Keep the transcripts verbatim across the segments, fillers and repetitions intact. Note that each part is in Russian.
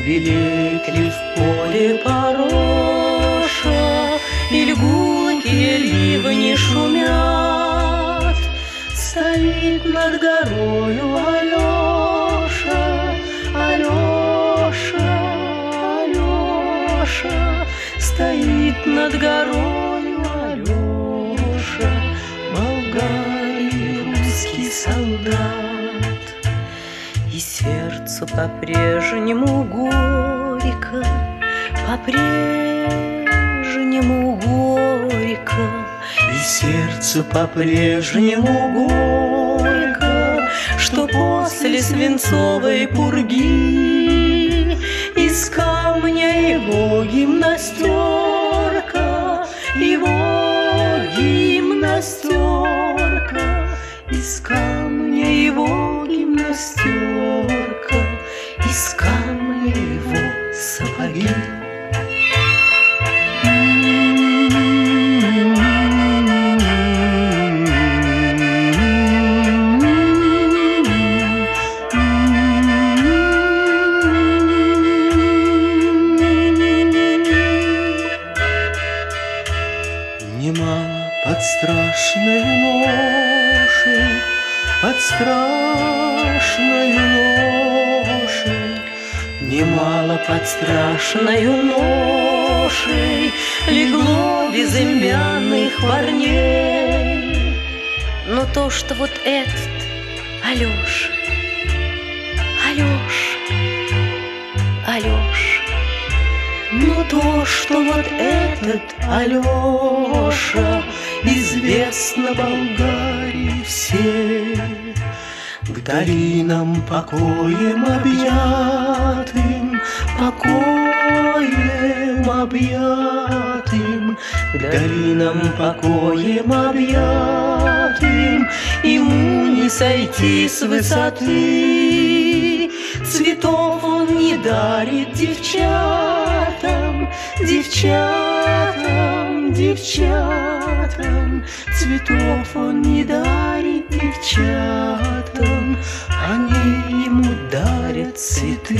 Белеет ли в поле пороша, или гулкие ливни шумят? Стоит над горою Алеша, Алеша, Алеша. Стоит над горою Алеша, болгарин, русский солдат. И сердцу по-прежнему горько, по-прежнему горько. И сердцу по-прежнему горько, что после свинцовой пурги из камня его гимнастерка, его гимнастерка, из камня его гимнастерка, из камня его сапоги. Немало под страшной ношей, под страшной ношей, немало под страшной ношей легло безымянных парней. Но то, что вот этот Алеша, Алеша, Алеша, но то, что вот этот Алеша известно Болгарии всей, к долинам покоем объятым, покоем объятым, к долинам покоем объятым, ему не сойти с высоты. Цветов он не дарит девчатам, девчатам, девчатам. Цветов он не дарит девчатам, они ему дарят цветы.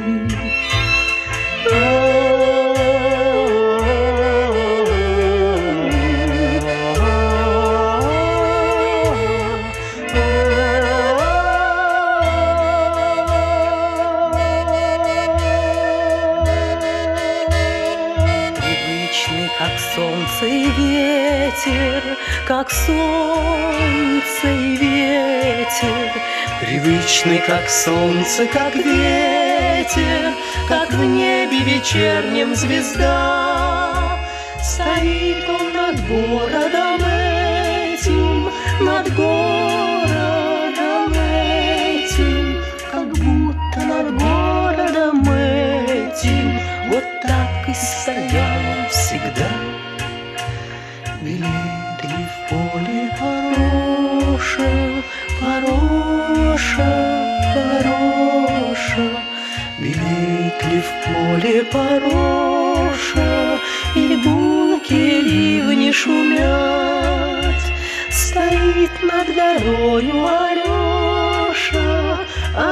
Как солнце и ветер, как солнце и ветер, привычный, как солнце, как ветер, как в небе вечернем звезда. Стоит он над городом этим, над городом этим, как будто над городом этим, вот так и стоял всегда. Белеет ли в поле пороша, пороша, пороша? Белеет ли в поле пороша, или гулкие ливни шумят? Стоит над горою Алеша,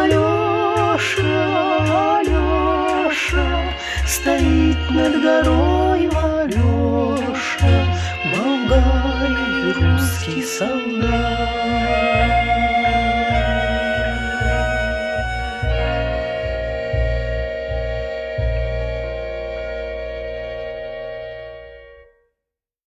Алеша, Алеша. Стоит над горой